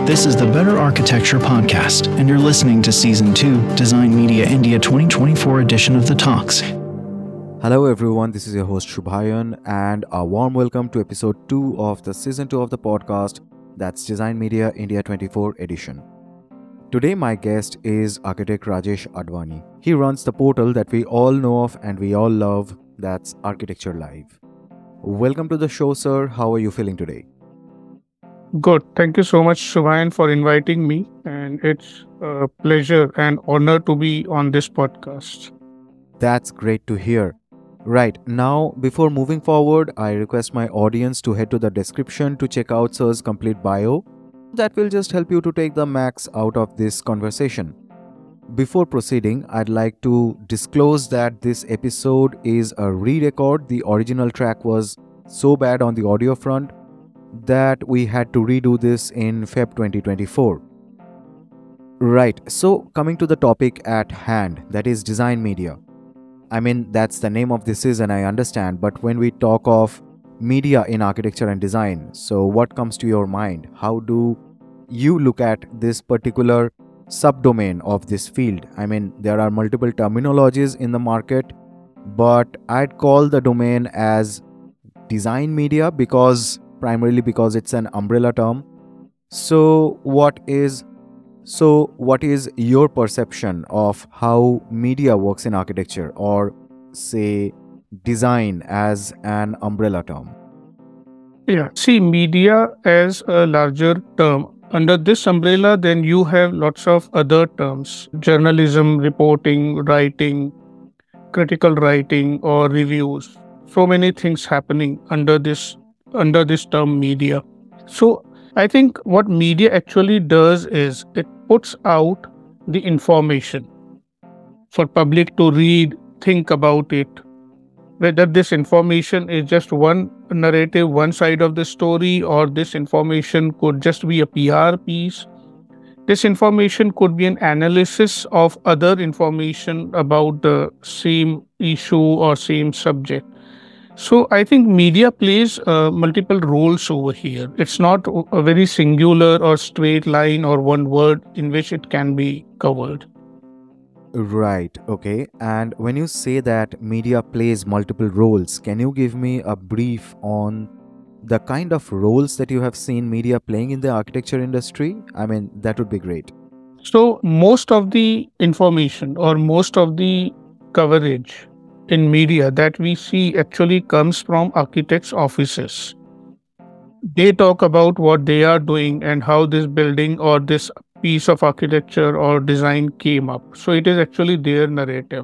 This is the Better Architecture Podcast, and you're listening to Season 2, Design Media India 2024 edition of The Talks. Hello everyone, this is your host Shubhayan, and a warm welcome to episode 2 of the Season 2 of the podcast, that's Design Media India 24 edition. Today my guest is architect Rajesh Advani. He runs the portal that we all know of and we all love, that's Architecture Live. Welcome to the show, sir. How are you feeling today? Good. Thank you so much, Shubhayan, for inviting me. And it's a pleasure and honor to be on this podcast. That's great to hear. Right, now before moving forward, I request my audience to head to the description to check out sir's complete bio. That will just help you to take the max out of this conversation. Before proceeding, I'd like to disclose that this episode is a re-record. The original track was so bad on the audio front that we had to redo this in Feb 2024. Right, so coming to the topic at hand, that is design media. I mean, that's the name of this season, I understand, but when we talk of media in architecture and design, so what comes to your mind? How do you look at this particular subdomain of this field? I mean, there are multiple terminologies in the market, but I'd call the domain as design media primarily because it's an umbrella term. So what is your perception of how media works in architecture, or say design as an umbrella term? Yeah. See, media as a larger term. Under this umbrella, then you have lots of other terms: journalism, reporting, writing, critical writing, or reviews. So many things happening under this term media. So I think what media actually does is it puts out the information for public to read, think about it. Whether this information is just one narrative, one side of the story, or this information could just be a PR piece. This information could be an analysis of other information about the same issue or same subject. So I think media plays multiple roles over here. It's not a very singular or straight line or one word in which it can be covered. Right, okay. And when you say that media plays multiple roles, can you give me a brief on the kind of roles that you have seen media playing in the architecture industry? I mean, that would be great. So most of the information or most of the coverage in media that we see actually comes from architects' offices. They talk about what they are doing and how this building or this piece of architecture or design came up. So it is actually their narrative.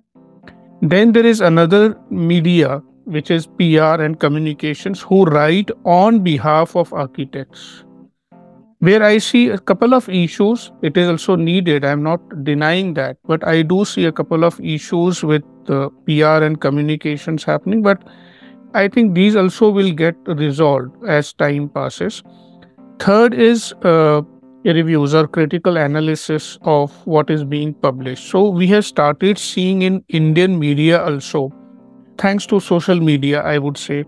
Then there is another media, which is PR and communications, who write on behalf of architects. Where I see a couple of issues, it is also needed. I'm not denying that, but I do see a couple of issues with PR and communications happening. But I think these also will get resolved as time passes. Third is reviews or critical analysis of what is being published. So we have started seeing in Indian media also, thanks to social media, I would say,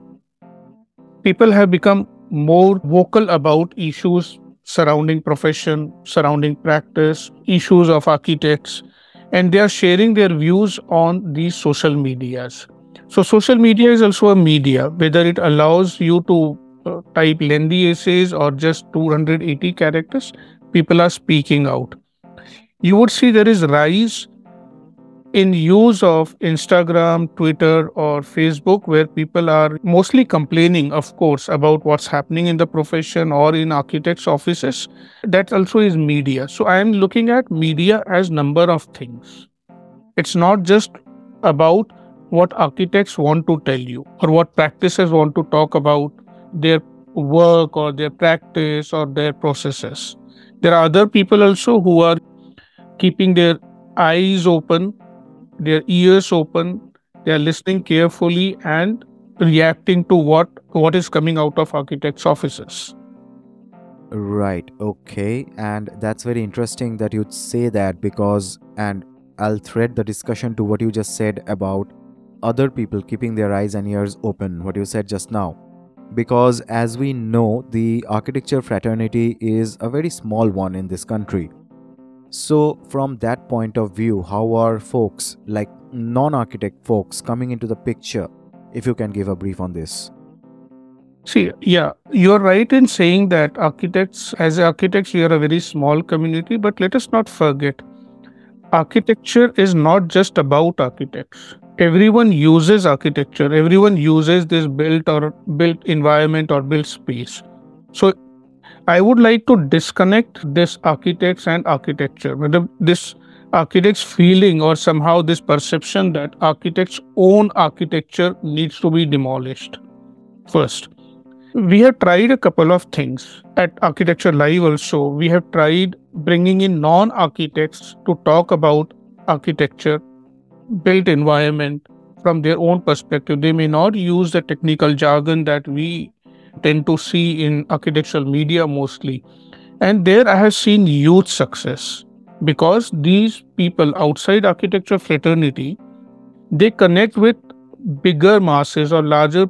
people have become more vocal about issues surrounding profession, surrounding practice, issues of architects, and they are sharing their views on these social medias. So social media is also a media, whether it allows you to type lengthy essays or just 280 characters, people are speaking out. You would see there is rise in use of Instagram, Twitter, or Facebook, where people are mostly complaining, of course, about what's happening in the profession or in architects' offices. That also is media. So I am looking at media as number of things. It's not just about what architects want to tell you or what practices want to talk about their work or their practice or their processes. There are other people also who are keeping their eyes open, their ears open, they are listening carefully and reacting to what is coming out of architects' offices. Right, okay. And that's very interesting that you'd say that, because, and I'll thread the discussion to what you just said about other people keeping their eyes and ears open, what you said just now. because as we know, the architecture fraternity is a very small one in this country. So, from that point of view, how are folks like non architect folks coming into the picture? If you can give a brief on this. See, yeah, you're right in saying that as architects, we are a very small community, but let us not forget, architecture is not just about architects. Everyone uses architecture, everyone uses this built environment or built space. So, I would like to disconnect this architects and architecture, whether this architect's feeling or somehow this perception that architects own architecture needs to be demolished. First, we have tried a couple of things at Architecture Live also. We have tried bringing in non architects to talk about architecture, built environment from their own perspective. They may not use the technical jargon that we tend to see in architectural media mostly. And there I have seen huge success because these people outside architecture fraternity, they connect with bigger masses or larger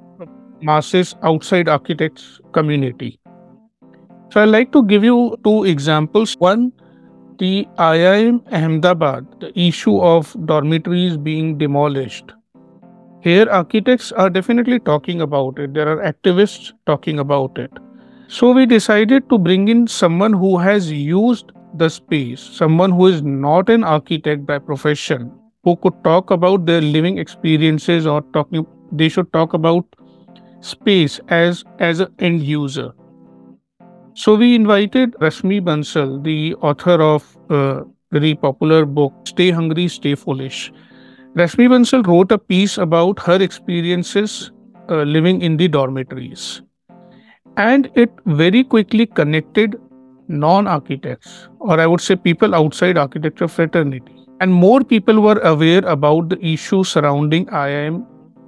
masses outside architects community. So I like to give you two examples. One, the IIM Ahmedabad, the issue of dormitories being demolished. Here architects are definitely talking about it. There are activists talking about it. So we decided to bring in someone who has used the space, someone who is not an architect by profession, who could talk about their living experiences or they should talk about space as an end user. So we invited Rashmi Bansal, the author of a very popular book, Stay Hungry, Stay Foolish. Rashmi Bansal wrote a piece about her experiences living in the dormitories. And it very quickly connected non-architects, or I would say people outside architecture fraternity. And more people were aware about the issues surrounding IIM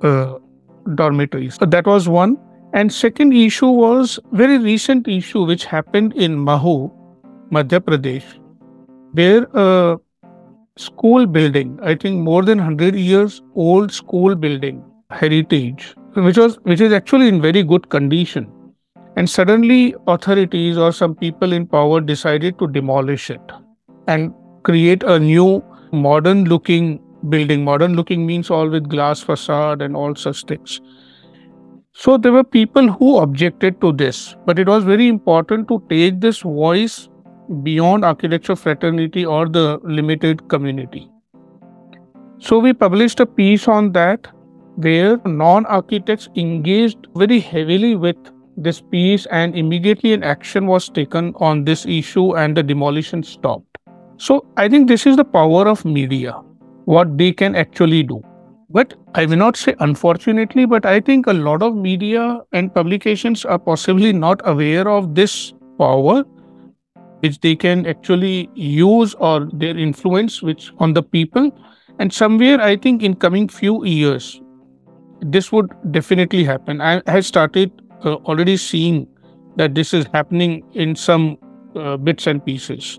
dormitories. So that was one. And second issue was very recent issue which happened in Mahu, Madhya Pradesh, where a school building, I think more than 100 years old school building, heritage, which is actually in very good condition. And suddenly authorities or some people in power decided to demolish it and create a new modern looking building. Modern looking means all with glass facade and all such things. So there were people who objected to this, but it was very important to take this voice beyond architecture fraternity or the limited community. So we published a piece on that where non-architects engaged very heavily with this piece, and immediately an action was taken on this issue and the demolition stopped. So I think this is the power of media, what they can actually do. But I will not say unfortunately, but I think a lot of media and publications are possibly not aware of this power which they can actually use or their influence which on the people. And somewhere I think in coming few years, this would definitely happen. I have started already seeing that this is happening in some bits and pieces.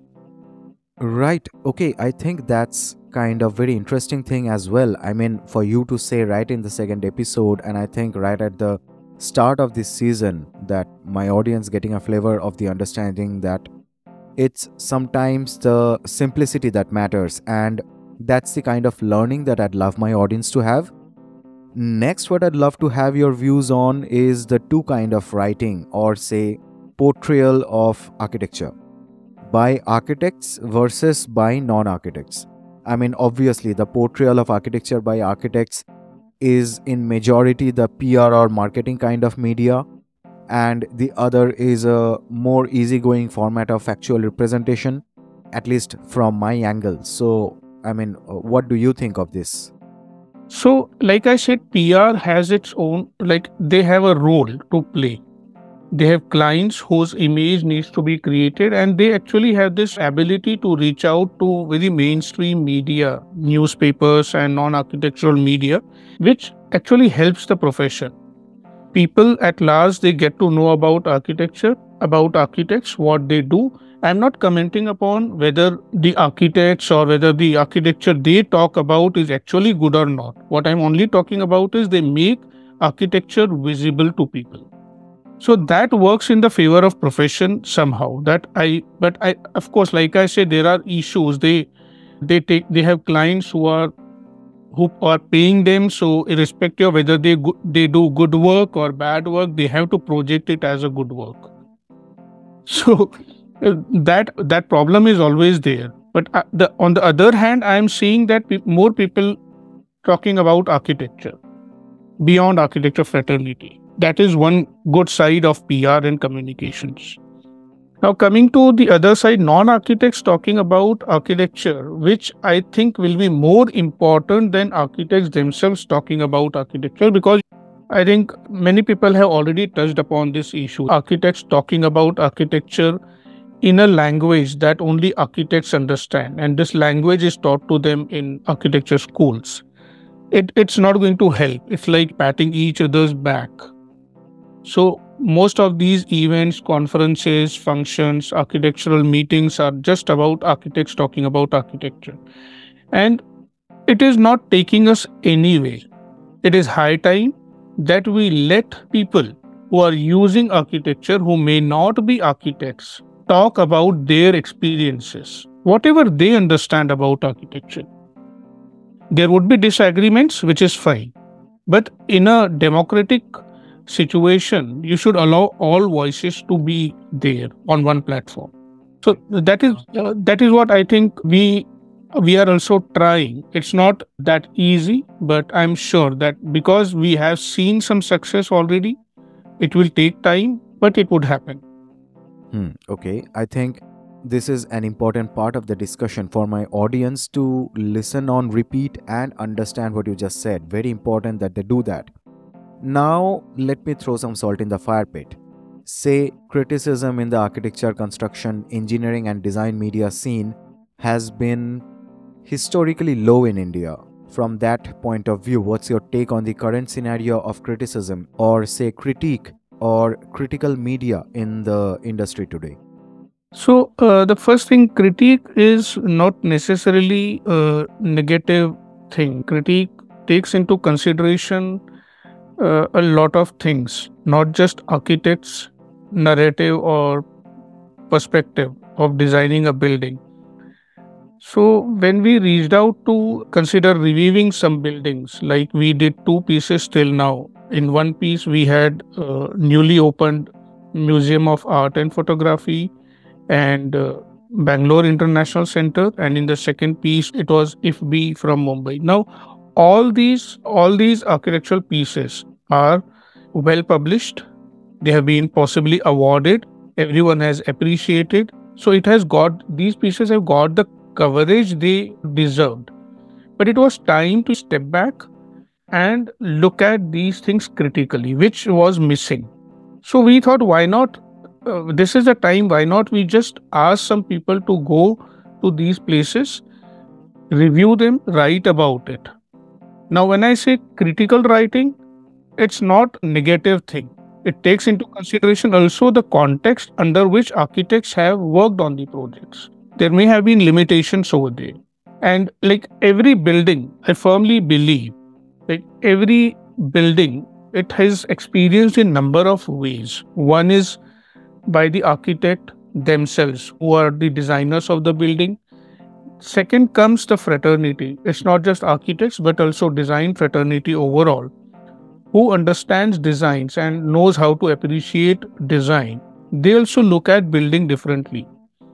Right. Okay. I think that's kind of very interesting thing as well. I mean, for you to say right in the second episode, and I think right at the start of this season, that my audience getting a flavor of the understanding that it's sometimes the simplicity that matters, and that's the kind of learning that I'd love my audience to have. Next, what I'd love to have your views on is the two kind of writing, or say portrayal of architecture, by architects versus by non-architects. I mean, obviously, the portrayal of architecture by architects is in majority the PR or marketing kind of media, and the other is a more easygoing format of factual representation, at least from my angle. So, I mean, what do you think of this? So, like I said, PR has its own, like they have a role to play. They have clients whose image needs to be created, and they actually have this ability to reach out to very mainstream media, newspapers and non-architectural media, which actually helps the profession. People at large, they get to know about architecture, about architects, what they do. I'm not commenting upon whether the architects or whether the architecture they talk about is actually good or not. What I'm only talking about is they make architecture visible to people. So that works in the favor of profession somehow. But I, of course, like I said, there are issues. They have clients who are paying them. So irrespective of whether they do good work or bad work, they have to project it as a good work. So that problem is always there. But on the other hand, I am seeing that more people talking about architecture beyond architecture fraternity. That is one good side of PR and communications. Now, coming to the other side, non-architects talking about architecture, which I think will be more important than architects themselves talking about architecture, because I think many people have already touched upon this issue. Architects talking about architecture in a language that only architects understand, and this language is taught to them in architecture schools. It's not going to help. It's like patting each other's back. So most of these events, conferences, functions, architectural meetings are just about architects talking about architecture. And it is not taking us anywhere. It is high time that we let people who are using architecture, who may not be architects, talk about their experiences, whatever they understand about architecture. There would be disagreements, which is fine. But in a democratic situation, you should allow all voices to be there on one platform. So that is what I think we are also trying. It's not that easy, but I'm sure that because we have seen some success already, it will take time, but it would happen. Okay, I think this is an important part of the discussion for my audience to listen on repeat and understand what you just said. Very important that they do that. Now, let me throw some salt in the fire pit. Say, criticism in the architecture, construction, engineering, and design media scene has been historically low in India. From that point of view, what's your take on the current scenario of criticism, or say critique or critical media in the industry today? So, the first thing, critique is not necessarily a negative thing. Critique takes into consideration a lot of things, not just architects' narrative or perspective of designing a building. So, when we reached out to consider reviewing some buildings, like we did two pieces till now. In one piece, we had newly opened Museum of Art and Photography and Bangalore International Center, and in the second piece it was IFB from Mumbai. Now, all these architectural pieces are well published. They have been possibly awarded. Everyone has appreciated. So these pieces have got the coverage they deserved. But it was time to step back and look at these things critically, which was missing. So we thought, why not? This is the time, why not we just ask some people to go to these places, review them, write about it. Now, when I say critical writing, it's not a negative thing. It takes into consideration also the context under which architects have worked on the projects. There may have been limitations over there. And like every building, I firmly believe, like every building, it has experienced in number of ways. One is by the architect themselves, who are the designers of the building. Second comes the fraternity. It's not just architects, but also design fraternity overall, who understands designs and knows how to appreciate design. They also look at building differently.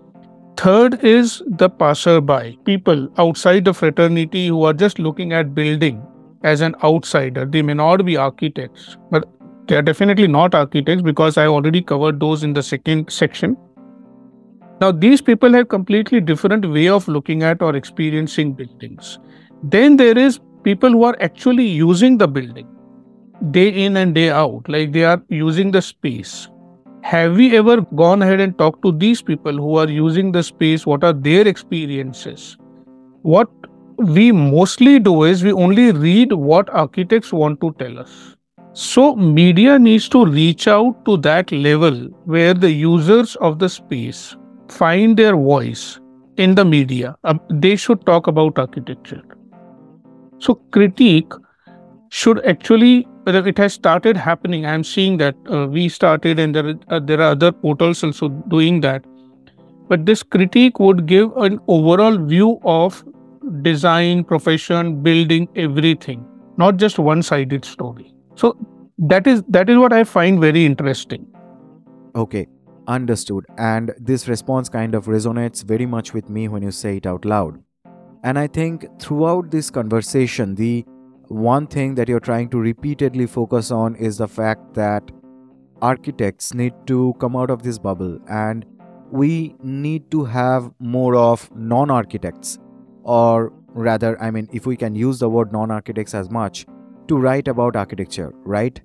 Third is the passerby, people outside the fraternity who are just looking at building as an outsider. They may not be architects, but they are definitely not architects, because I already covered those in the second section. Now, these people have completely different way of looking at or experiencing buildings. Then there is people who are actually using the building day in and day out, like they are using the space. Have we ever gone ahead and talked to these people who are using the space? What are their experiences? What we mostly do is we only read what architects want to tell us. So media needs to reach out to that level where the users of the space find their voice in the media. They should talk about architecture. So critique should actually But it has started happening. I'm seeing that we started, and there are other portals also doing that. But this critique would give an overall view of design, profession, building, everything, not just one-sided story. So that is what I find very interesting. Okay, understood. And this response kind of resonates very much with me when you say it out loud. And I think throughout this conversation, the one thing that you're trying to repeatedly focus on is the fact that architects need to come out of this bubble, and we need to have more of non architects, or rather, I mean, if we can use the word non architects as much, to write about architecture, right?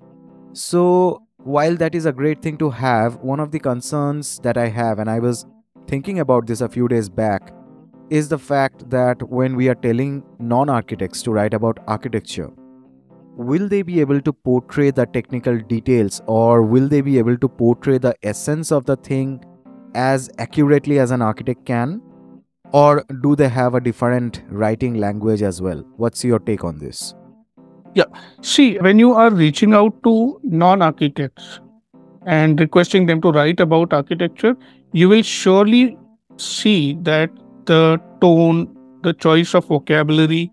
So, while that is a great thing to have, one of the concerns that I have, and I was thinking about this a few days back, is the fact that when we are telling non architects to write about architecture, will they be able to portray the technical details, or will they be able to portray the essence of the thing as accurately as an architect can? Or do they have a different writing language as well? What's your take on this? Yeah. See, when you are reaching out to non-architects and requesting them to write about architecture, you will surely see that the tone, the choice of vocabulary,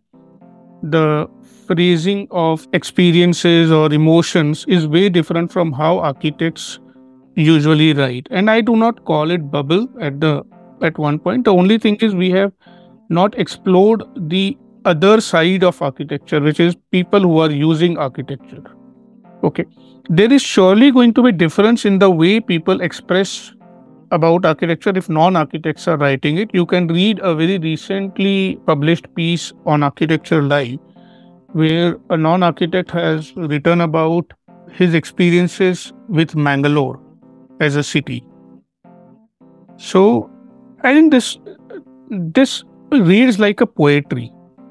the phrasing of experiences or emotions is way different from how architects usually write. And I do not call it bubble at one point. The only thing is we have not explored the other side of architecture, which is people who are using architecture. Okay. There is surely going to be difference in the way people express about architecture if non-architects are writing it. You can read a very recently published piece on Architecture Live, where a non-architect has written about his experiences with Mangalore as a city. So I think this reads like a poetry.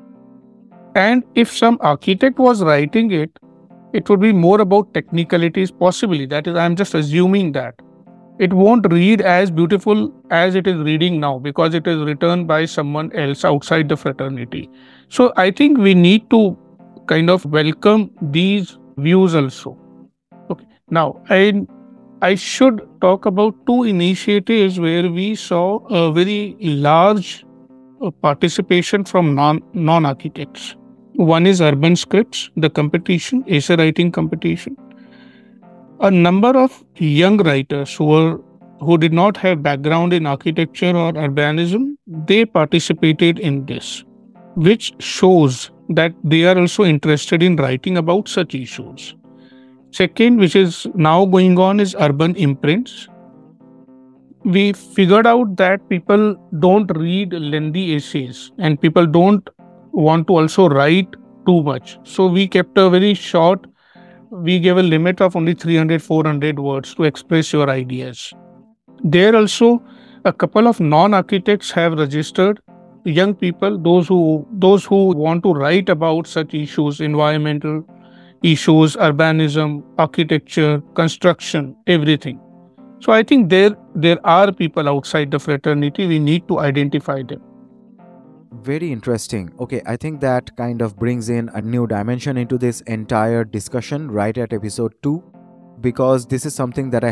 And if some architect was writing it, it would be more about technicalities, possibly. That is, I'm just assuming that. It won't read as beautiful as it is reading now because it is written by someone else outside the fraternity. So I think we need to kind of welcome these views also. Okay. Now, I should talk about two initiatives where we saw a very large participation from non-architects. One is Urban Scripts, the competition, essay writing competition. A number of young writers who did not have background in architecture or urbanism, they participated in this, which shows that they are also interested in writing about such issues. Second, which is now going on, is urban imprints. We figured out that people don't read lengthy essays and people don't want to also write too much. So we kept a very short, we gave a limit of only 300, 400 words to express your ideas. There also, a couple of non-architects have registered young people, those who want to write about such issues, environmental issues, urbanism, architecture, construction, everything. So I think there are people outside the fraternity. We need to identify them. Very interesting. Okay, I think that kind of brings in a new dimension into this entire discussion right at episode 2, because this is something that I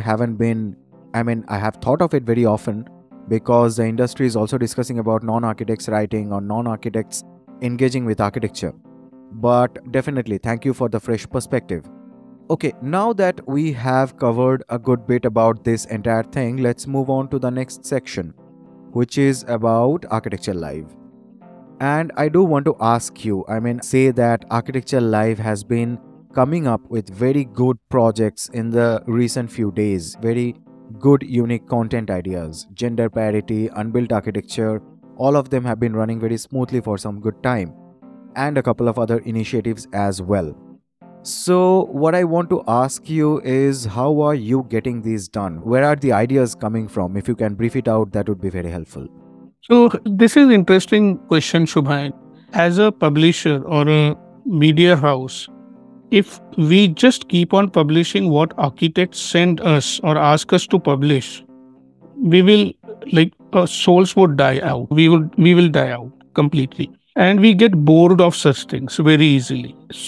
have thought of it very often, because the industry is also discussing about non-architects writing or non-architects engaging with architecture. But definitely, thank you for the fresh perspective. Okay, now that we have covered a good bit about this entire thing, let's move on to the next section, which is about Architecture Live. And I do want to ask you, say that Architecture Live has been coming up with very good projects in the recent few days, very good unique content ideas, gender parity, unbuilt architecture, all of them have been running very smoothly for some good time, and a couple of other initiatives as well. So what I want to ask you is, how are you getting these done? Where are the ideas coming from? If you can brief it out, that would be very helpful. So this is interesting question, Shubhain. As a publisher or a media house, if we just keep on publishing what architects send us or ask us to publish, we will our souls would die out. We will die out completely, and we get bored of such things very easily. So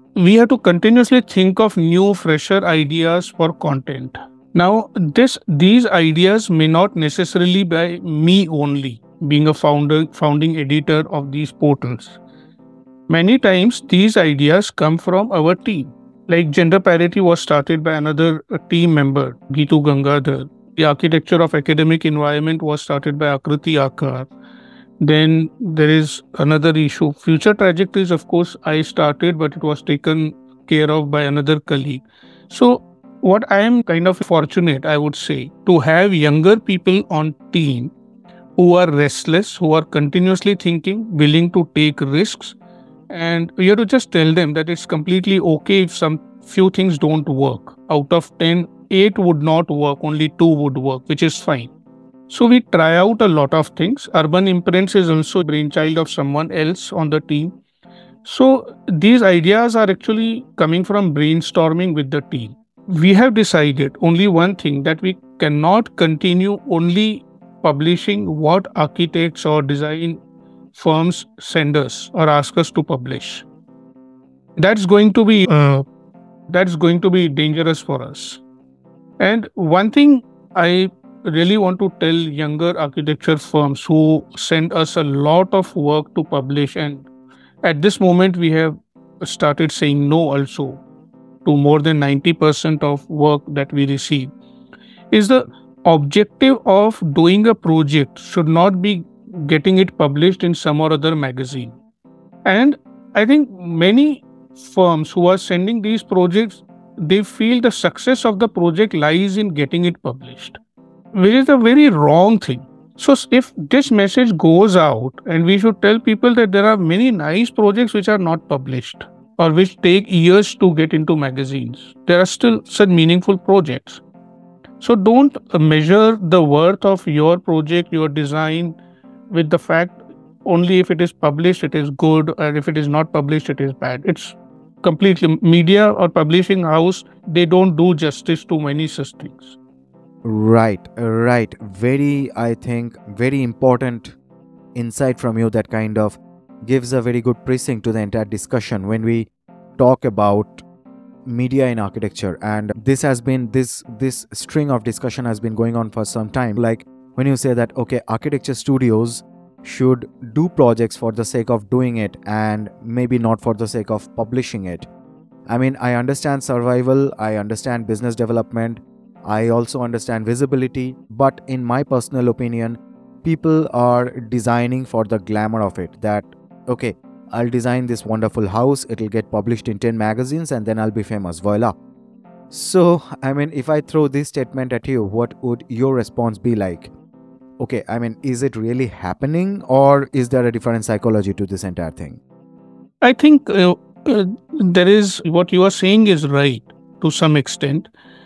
we have to continuously think of new, fresher ideas for content. Now, these ideas may not necessarily by me only, being a founding editor of these portals. Many times these ideas come from our team. Like gender parity was started by another team member, Gitu Gangadhar. The architecture of academic environment was started by Akriti Akar. Then there is another issue. Future trajectories, of course, I started, but it was taken care of by another colleague. So, what I am kind of fortunate, I would say, to have younger people on team who are restless, who are continuously thinking, willing to take risks, and you have to just tell them that it's completely okay if some few things don't work. Out of 10, 8 would not work, only 2 would work, which is fine. So we try out a lot of things. Urban Imprints is also brainchild of someone else on the team. So these ideas are actually coming from brainstorming with the team. We have decided only one thing, that we cannot continue only publishing what architects or design firms send us or ask us to publish. That's going to be dangerous for us. And one thing I really want to tell younger architecture firms who send us a lot of work to publish, and at this moment we have started saying no also to more than 90% of work that we receive, is the objective of doing a project should not be getting it published in some or other magazine. And I think many firms who are sending these projects, they feel the success of the project lies in getting it published, which is a very wrong thing. So if this message goes out, and we should tell people that there are many nice projects which are not published or which take years to get into magazines, there are still such meaningful projects. So don't measure the worth of your project, your design, with the fact only if it is published it is good, or if it is not published it is bad. It's completely media or publishing house, they don't do justice to many such things. Right. I think, very important insight from you that kind of gives a very good precinct to the entire discussion when we talk about media in architecture. And this has been this string of discussion has been going on for some time. Like when you say that, okay, architecture studios should do projects for the sake of doing it and maybe not for the sake of publishing it. I mean, I understand survival, I understand business development, I also understand visibility, but in my personal opinion, people are designing for the glamour of it. That, okay, I'll design this wonderful house, it'll get published in 10 magazines and then I'll be famous, voila. So, I mean, if I throw this statement at you, what would your response be like? Okay, I mean, is it really happening, or is there a different psychology to this entire thing? I think there is, what you are saying is right to some extent.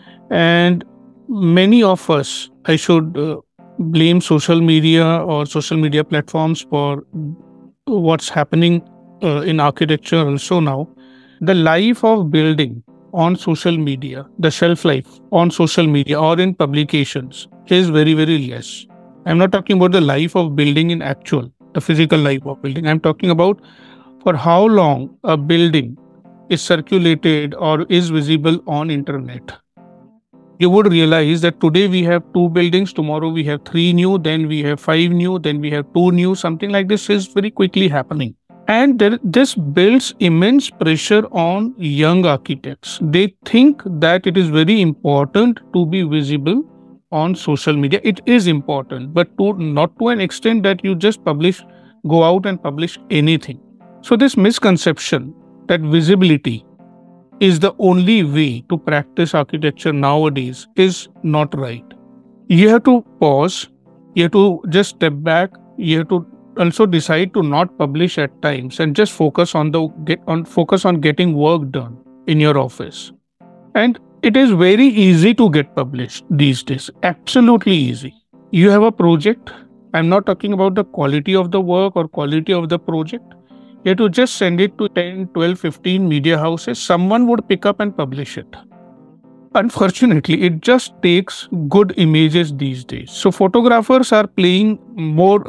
And many of us, I should blame social media or social media platforms for what's happening in architecture also now. The life of building on social media, the shelf life on social media or in publications is very, very less. I'm not talking about the life of building in actual, the physical life of building. I'm talking about for how long a building is circulated or is visible on internet. You would realize that today we have 2 buildings, tomorrow we have 3 new, then we have 5 new, then we have 2 new. Something like this is very quickly happening. And this builds immense pressure on young architects. They think that it is very important to be visible on social media. It is important, but not to an extent that you just go out and publish anything. So this misconception that visibility is the only way to practice architecture nowadays is not right. You have to pause, you have to just step back, you have to also decide to not publish at times and just focus on getting work done in your office. And it is very easy to get published these days. Absolutely easy. You have a project. I'm not talking about the quality of the work or quality of the project. You have to just send it to 10, 12, 15 media houses. Someone would pick up and publish it. Unfortunately, it just takes good images these days. So photographers are playing more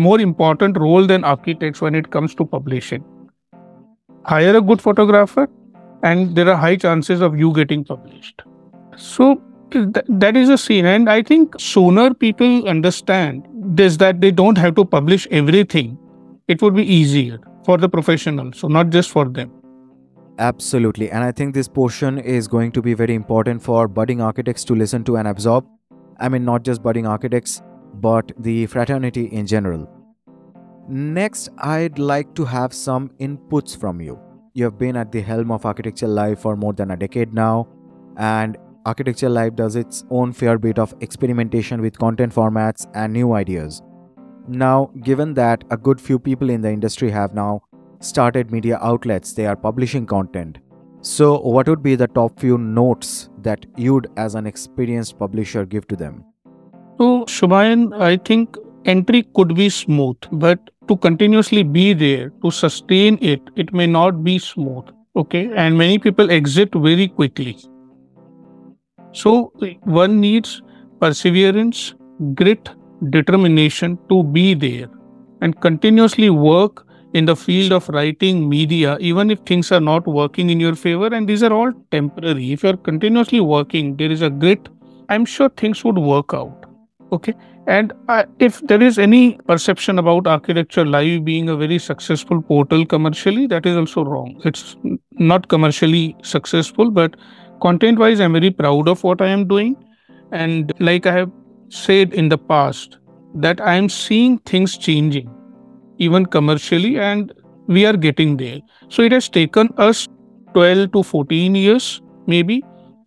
important role than architects when it comes to publishing. Hire a good photographer, and there are high chances of you getting published. So that is a scene, and I think sooner people understand this, that they don't have to publish everything. It would be easier for the professionals, so not just for them. Absolutely. And I think this portion is going to be very important for budding architects to listen to and absorb. I mean, not just budding architects, but the fraternity in general. Next, I'd like to have some inputs from you. You have been at the helm of Architecture Live for more than a decade now, and Architecture Live does its own fair bit of experimentation with content formats and new ideas. Now, given that a good few people in the industry have now started media outlets, they are publishing content. So, what would be the top few notes that you'd, as an experienced publisher, give to them? So, Shubhayan, I think entry could be smooth, but to continuously be there, to sustain it, it may not be smooth. Okay. And many people exit very quickly. So, one needs perseverance, grit, determination to be there and continuously work in the field of writing media, even if things are not working in your favor. And these are all temporary. If you're continuously working, there is a grit, I'm sure things would work out. Okay. And if there is any perception about Architecture Live being a very successful portal commercially, that is also wrong. It's not commercially successful, but content wise, I'm very proud of what I am doing. And like I have said in the past, that I am seeing things changing, even commercially, and we are getting there. So it has taken us 12 to 14 years, maybe.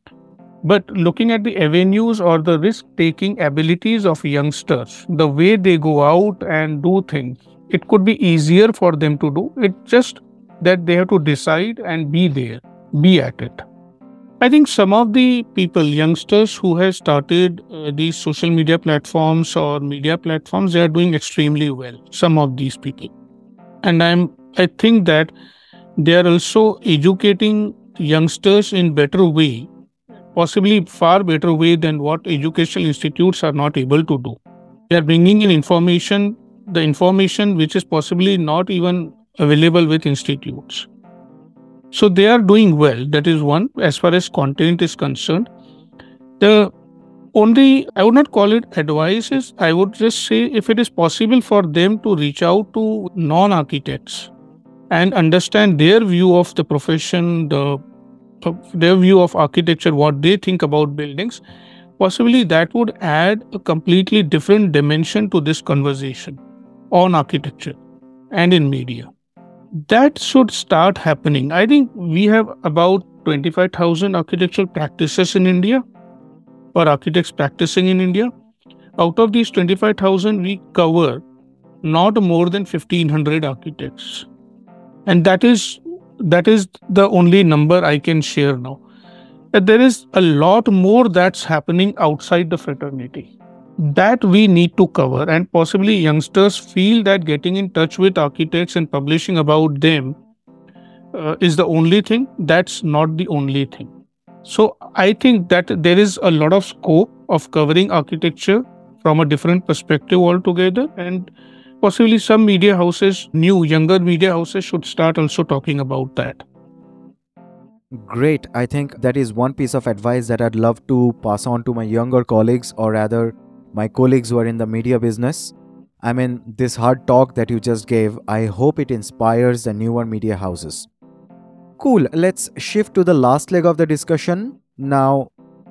But looking at the avenues or the risk-taking abilities of youngsters, the way they go out and do things, it could be easier for them to do. It's just that they have to decide and be there, be at it. I think some of the people, youngsters who have started these social media platforms or media platforms, they are doing extremely well. Some of these people, and I think that they are also educating youngsters in better way, possibly far better way than what educational institutes are not able to do. They are bringing in information, the information which is possibly not even available with institutes. So they are doing well. That is one, as far as content is concerned. The only, I would not call it advice, is I would just say if it is possible for them to reach out to non-architects and understand their view of the profession, their view of architecture, what they think about buildings, possibly that would add a completely different dimension to this conversation on architecture and in media. That should start happening. I think we have about 25,000 architectural practices in India, or architects practicing in India. Out of these 25,000, we cover not more than 1,500 architects. And that is the only number I can share now. There is a lot more that's happening outside the fraternity that we need to cover, and possibly youngsters feel that getting in touch with architects and publishing about them is the only thing. That's not the only thing. So I think that there is a lot of scope of covering architecture from a different perspective altogether, and possibly some media houses, younger media houses, should start also talking about that. Great. I think that is one piece of advice that I'd love to pass on to my younger colleagues, or rather my colleagues who are in the media business. I mean, this hard talk that you just gave, I hope it inspires the newer media houses. Cool. Let's shift to the last leg of the discussion. Now,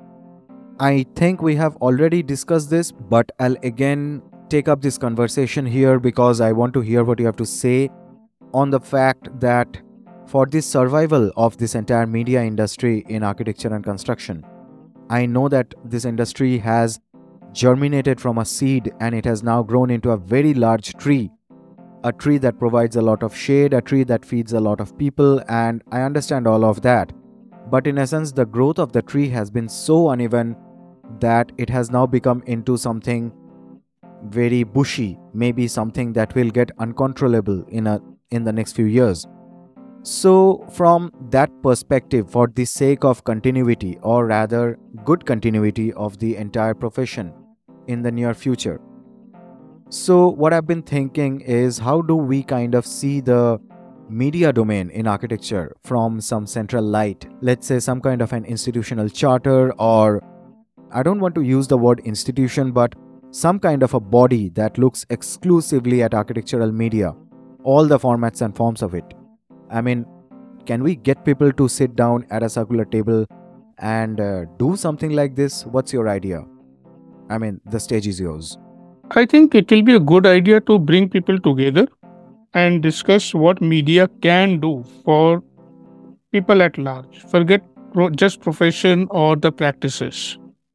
I think we have already discussed this, but I'll again take up this conversation here because I want to hear what you have to say on the fact that for the survival of this entire media industry in architecture and construction, I know that this industry has germinated from a seed and it has now grown into a very large tree. A tree that provides a lot of shade, a tree that feeds a lot of people, and I understand all of that. But in essence, the growth of the tree has been so uneven that it has now become into something very bushy, maybe something that will get uncontrollable in the next few years. So from that perspective, for the sake of continuity, or rather good continuity of the entire profession in the near future, so what I've been thinking is, how do we kind of see the media domain in architecture from some central light, let's say some kind of an institutional charter, or I don't want to use the word institution, but some kind of a body that looks exclusively at architectural media, all the formats and forms of it. I mean, can we get people to sit down at a circular table and do something like this? What's your idea? I mean, the stage is yours. I think it will be a good idea to bring people together and discuss what media can do for people at large. Forget just profession or the practices.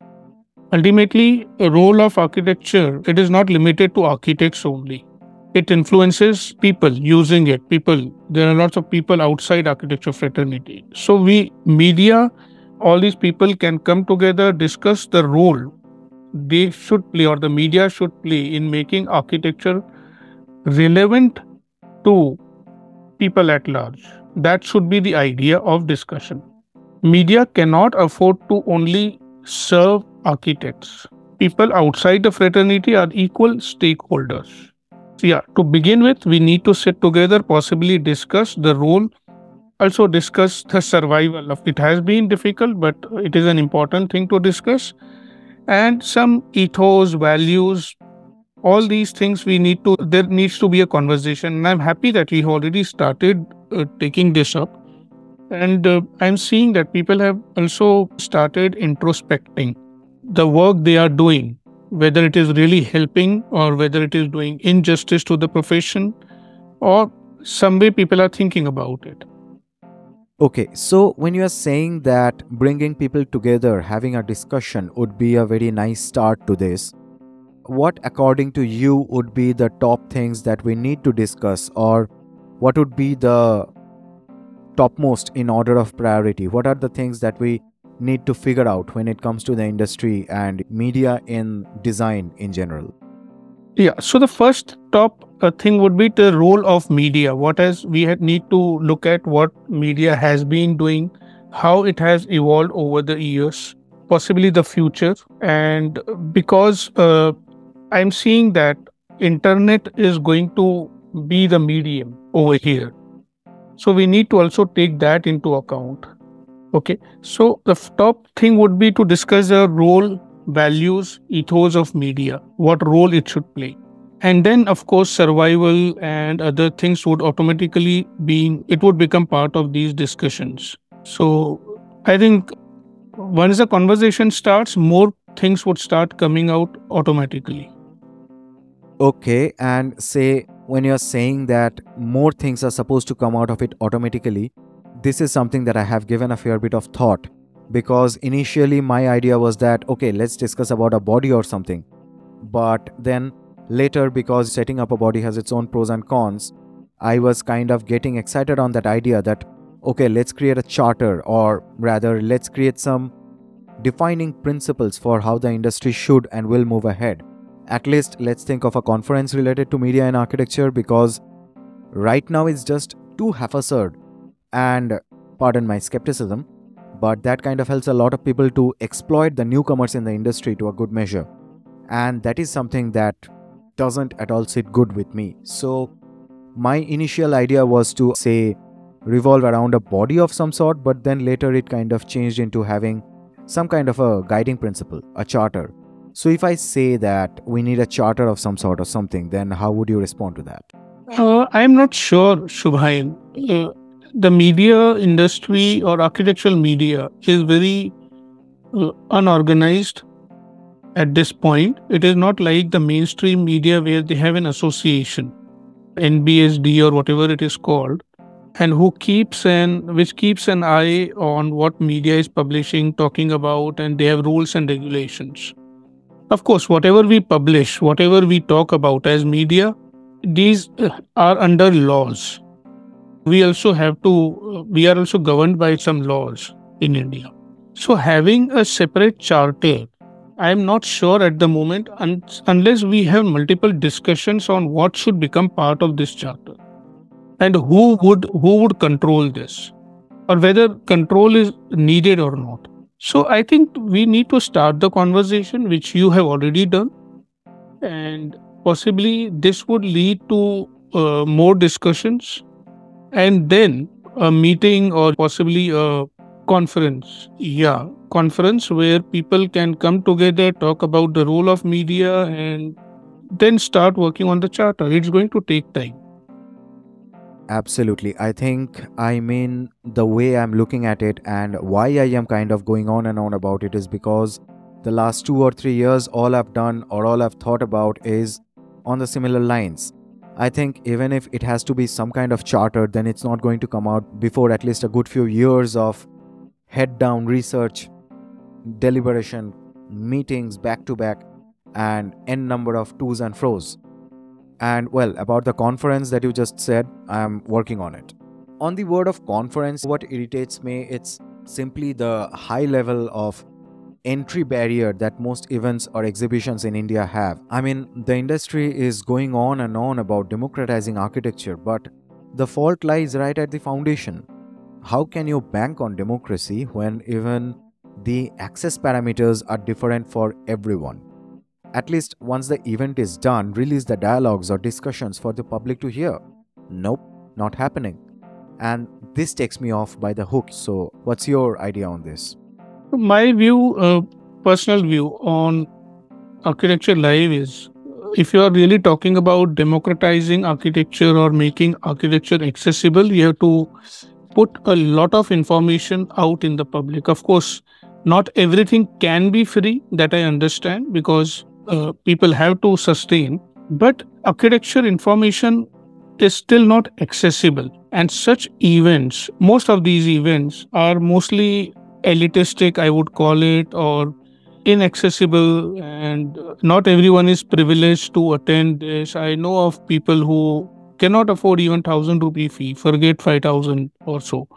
Ultimately, a role of architecture, it is not limited to architects only. It influences people using it. There are lots of people outside architecture fraternity. So media, all these people can come together, discuss the role they should play or the media should play in making architecture relevant to people at large. That should be the idea of discussion. Media cannot afford to only serve architects. People outside the fraternity are equal stakeholders. So yeah, to begin with, we need to sit together, possibly discuss the role, also discuss the survival of it. Has been difficult, but it is an important thing to discuss. And some ethos, values, all these things there needs to be a conversation. And I'm happy that we already started taking this up. And I'm seeing that people have also started introspecting the work they are doing, whether it is really helping or whether it is doing injustice to the profession, or some way people are thinking about it. Okay, so when you are saying that bringing people together, having a discussion would be a very nice start to this, what according to you would be the top things that we need to discuss, or what would be the topmost in order of priority? What are the things that we need to figure out when it comes to the industry and media in design in general? Yeah, so the first top thing would be the role of media. Need to look at what media has been doing, how it has evolved over the years, possibly the future. And because I'm seeing that internet is going to be the medium over here. So we need to also take that into account. Okay, so the top thing would be to discuss the role, values, ethos of media, what role it should play. And then, of course, survival and other things would it would become part of these discussions. So I think once the conversation starts, more things would start coming out automatically. Okay, and say when you're saying that more things are supposed to come out of it automatically, this is something that I have given a fair bit of thought, because initially my idea was that, okay, let's discuss about a body or something. But then later, because setting up a body has its own pros and cons, I was kind of getting excited on that idea that, okay, let's create a charter, or rather, let's create some defining principles for how the industry should and will move ahead. At least let's think of a conference related to media and architecture, because right now it's just too haphazard. And pardon my skepticism, but that kind of helps a lot of people to exploit the newcomers in the industry to a good measure. And that is something that doesn't at all sit good with me. So my initial idea was to say revolve around a body of some sort, but then later it kind of changed into having some kind of a guiding principle, a charter. So if I say that we need a charter of some sort or something, then how would you respond to that? I'm not sure, Shubhayan. The media industry or architectural media is very unorganized at this point. It is not like the mainstream media where they have an association, NBSD or whatever it is called, and which keeps an eye on what media is publishing, talking about, and they have rules and regulations. Of course, whatever we publish, whatever we talk about as media, these are under laws. We are also governed by some laws in India. So having a separate charter, I am not sure at the moment unless we have multiple discussions on what should become part of this charter and who would control this, or whether control is needed or not. So I think we need to start the conversation, which you have already done, and possibly this would lead to more discussions. and then a meeting or possibly a conference. Yeah, conference where people can come together, talk about the role of media, and then start working on the charter. It's going to take time. Absolutely. I mean, the way I'm looking at it and why I am kind of going on and on about it is because the last 2 or 3 years, all I've done or all I've thought about is on the similar lines. I think even if it has to be some kind of charter, then it's not going to come out before at least a good few years of head down research, deliberation, meetings back to back, and n number of to's and fro's. And well, about the conference that you just said, I am working on it. On the word of conference, what irritates me, it's simply the high level of entry barrier that most events or exhibitions in India have. I mean, the industry is going on and on about democratizing architecture, but the fault lies right at the foundation. How can you bank on democracy when even the access parameters are different for everyone? At least once the event is done, release the dialogues or discussions for the public to hear. Nope, not happening. And this takes me off by the hook. So, what's your idea on this? My view, personal view on Architecture Live is, if you are really talking about democratizing architecture or making architecture accessible, you have to put a lot of information out in the public. Of course, not everything can be free, that I understand, because people have to sustain, but architecture information is still not accessible. And such events, most of these events are mostly elitistic, I would call it, or inaccessible, and not everyone is privileged to attend this. I know of people who cannot afford even 1,000 rupee fee, forget 5,000 or so.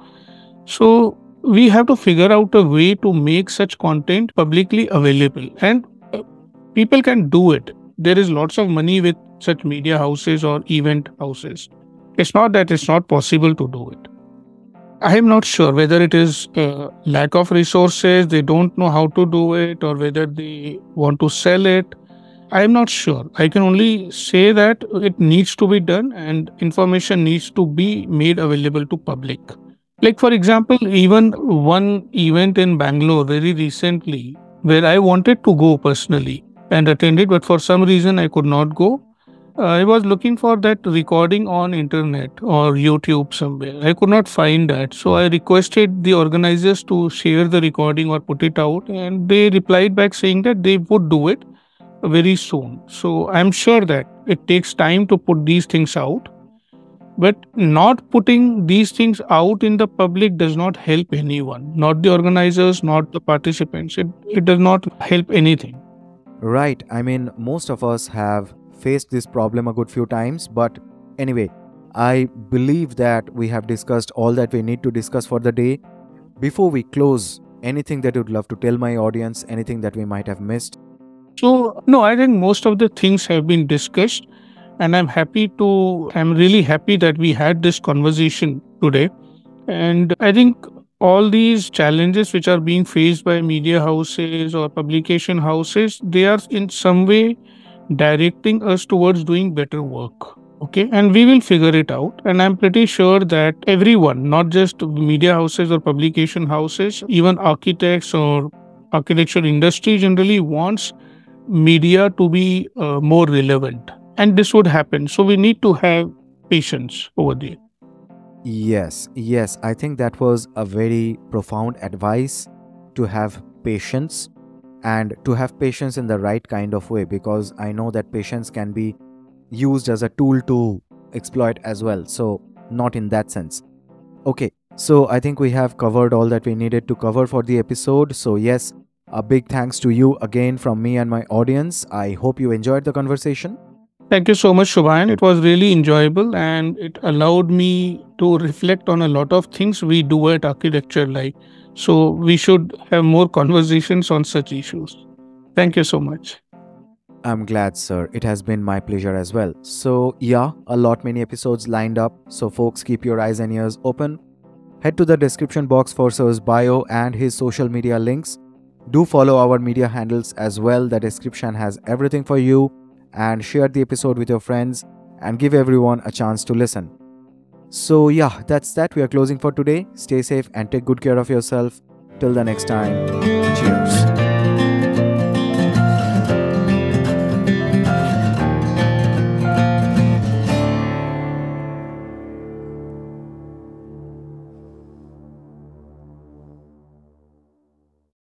So we have to figure out a way to make such content publicly available, and people can do it. There is lots of money with such media houses or event houses. It's not that it's not possible to do it. I am not sure whether it is lack of resources, they don't know how to do it, or whether they want to sell it. I am not sure. I can only say that it needs to be done and information needs to be made available to public. Like for example, even one event in Bangalore very recently where I wanted to go personally and attend it, but for some reason I could not go. I was looking for that recording on internet or YouTube somewhere. I could not find that. So I requested the organizers to share the recording or put it out, and they replied back saying that they would do it very soon. So I'm sure that it takes time to put these things out, but not putting these things out in the public does not help anyone, not the organizers, not the participants. It does not help anything. Right, I mean, most of us have faced this problem a good few times, but anyway, I believe that we have discussed all that we need to discuss for the day. Before we close, anything that you'd love to tell my audience, anything that we might have missed? So, no, I think most of the things have been discussed, and I'm really happy that we had this conversation today. And I think all these challenges which are being faced by media houses or publication houses, they are in some way directing us towards doing better work. Okay, and we will figure it out. And I'm pretty sure that everyone, not just media houses or publication houses, even architects or architecture industry generally wants media to be more relevant. And this would happen. So we need to have patience over there. Yes, I think that was a very profound advice, to have patience, and to have patience in the right kind of way, because I know that patience can be used as a tool to exploit as well. So, not in that sense. Okay, so I think we have covered all that we needed to cover for the episode. So, yes, a big thanks to you again from me and my audience. I hope you enjoyed the conversation. Thank you so much, Shubhayan. It was really enjoyable and it allowed me to reflect on a lot of things we do at Architecture Live. So we should have more conversations on such issues. Thank you so much. I'm glad, sir. It has been my pleasure as well. So, yeah, a lot many episodes lined up. So, folks, keep your eyes and ears open. Head to the description box for sir's bio and his social media links. Do follow our media handles as well. The description has everything for you. And share the episode with your friends and give everyone a chance to listen. So, yeah, that's that. We are closing for today. Stay safe and take good care of yourself. Till the next time.